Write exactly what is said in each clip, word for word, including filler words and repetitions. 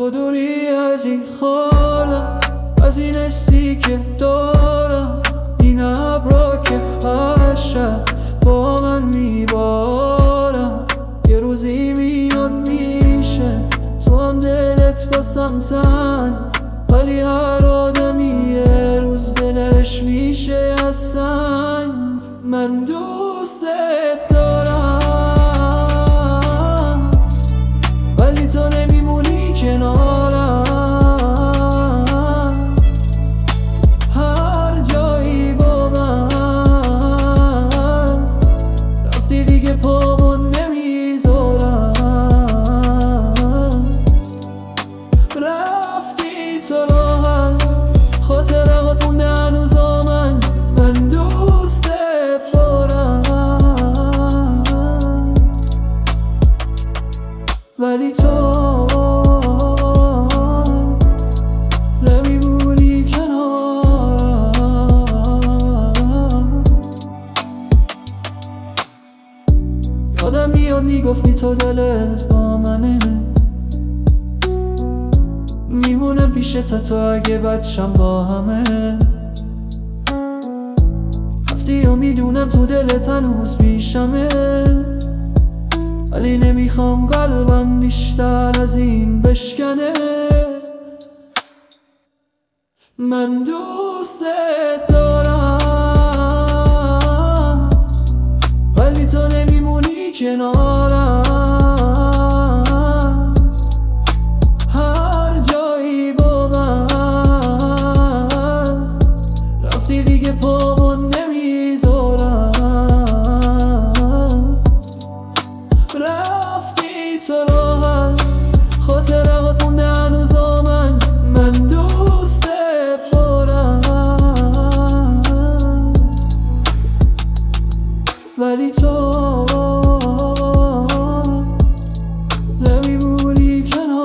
تو دوری از این حالم، از این حسی که دارم، این ابرا که هر شب با من میبارم. یه روزی میاد میشه تو هم دلت باسم تن، ولی هر آدمی یه روز دلش میشه از سنگ. من دوستت دارم ولی تو نمیمونی کنارم، هر جایی با من رفتی دیگه پامون نمیذارم. رفتی تو راحت خاطرات مونده هنوز من، من دوستت دارم ولی تو نمیمونی کنارم. یادم میاد میگفتی تو دلت با منه، میمونه پیش تا اگه بچم با همه. رفتی و میدونم تو دلت هنوز پیشمه، ولی نمیخوام قلبم بیشتر از این بشکنه. من دوستت دارم ولی تو نمیمونی کنارم، هر جایی با من رفتی دیگه پامون نمیذارم. رفتی تو راحت خاطرات مونده هنوز من، من دوستت دارم ولی تو نمیمونی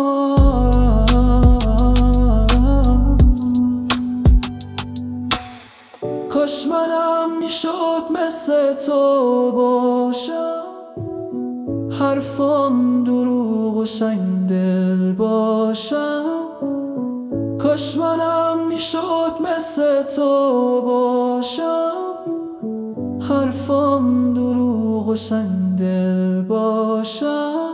کنارم. کاش منم میشد مثل تو باشم، حرفام دروغ و سنگ دل باشم. کاش منم میشد مثل تو باشم، حرفام دروغ و سنگ دل باشم.